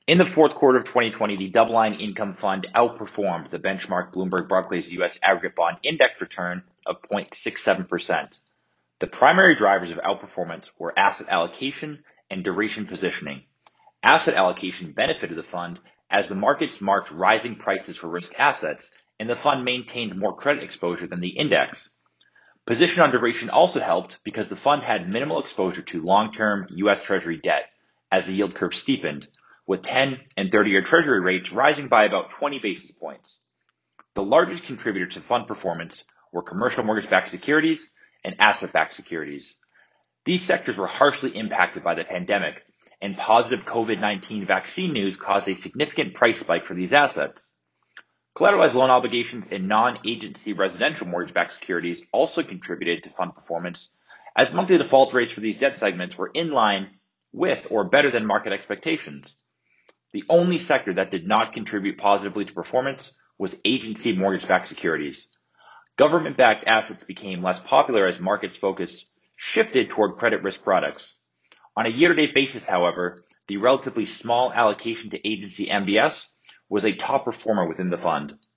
In the fourth quarter of 2020, the Double Line Income Fund outperformed the benchmark Bloomberg Barclays U.S. Aggregate Bond Index return of 0.67%. The primary drivers of outperformance were asset allocation and duration positioning. Asset allocation benefited the fund as the markets marked rising prices for risk assets, and the fund maintained more credit exposure than the index. Position on duration also helped because the fund had minimal exposure to long-term U.S. Treasury debt as the yield curve steepened, with 10 and 30-year Treasury rates rising by about 20 basis points. The largest contributor to fund performance were commercial mortgage-backed securities and asset-backed securities. These sectors were harshly impacted by the pandemic, and positive COVID-19 vaccine news caused a significant price spike for these assets. Collateralized loan obligations and non-agency residential mortgage-backed securities also contributed to fund performance, as monthly default rates for these debt segments were in line with or better than market expectations. The only sector that did not contribute positively to performance was agency mortgage-backed securities. Government-backed assets became less popular as markets' focus shifted toward credit risk products. On a year-to-date basis, however, the relatively small allocation to agency MBS was a top performer within the fund.